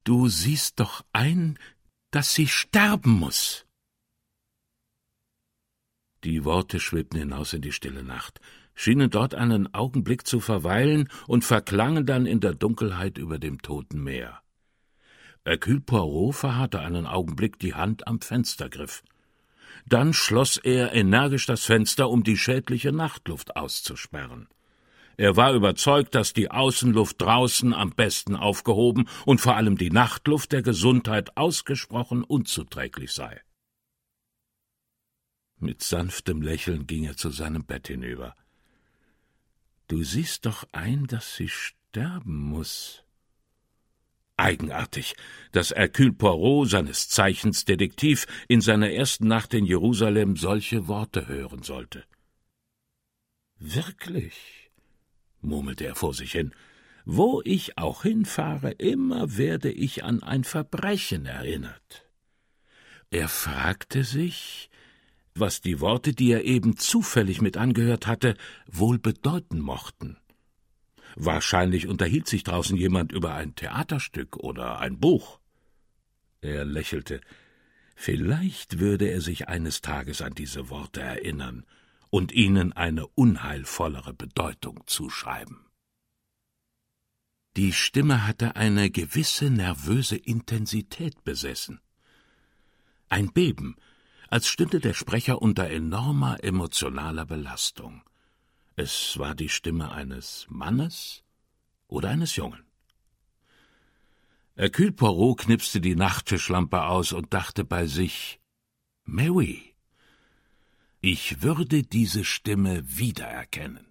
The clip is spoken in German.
»Du siehst doch ein, dass sie sterben muß.« Die Worte schwebten hinaus in die stille Nacht, schienen dort einen Augenblick zu verweilen und verklangen dann in der Dunkelheit über dem toten Meer. Hercule Poirot verharrte einen Augenblick die Hand am Fenstergriff. Dann schloss er energisch das Fenster, um die schädliche Nachtluft auszusperren. Er war überzeugt, dass die Außenluft draußen am besten aufgehoben und vor allem die Nachtluft der Gesundheit ausgesprochen unzuträglich sei. Mit sanftem Lächeln ging er zu seinem Bett hinüber. »Du siehst doch ein, dass sie sterben muß.« Eigenartig, dass Hercule Poirot, seines Zeichens Detektiv, in seiner ersten Nacht in Jerusalem solche Worte hören sollte. »Wirklich«, murmelte er vor sich hin, »wo ich auch hinfahre, immer werde ich an ein Verbrechen erinnert.« Er fragte sich, was die Worte, die er eben zufällig mit angehört hatte, wohl bedeuten mochten. Wahrscheinlich unterhielt sich draußen jemand über ein Theaterstück oder ein Buch. Er lächelte. Vielleicht würde er sich eines Tages an diese Worte erinnern und ihnen eine unheilvollere Bedeutung zuschreiben. Die Stimme hatte eine gewisse nervöse Intensität besessen. Ein Beben, als stünde der Sprecher unter enormer emotionaler Belastung. Es war die Stimme eines Mannes oder eines Jungen. Hercule Poirot knipste die Nachttischlampe aus und dachte bei sich, »Mais oui, ich würde diese Stimme wiedererkennen.«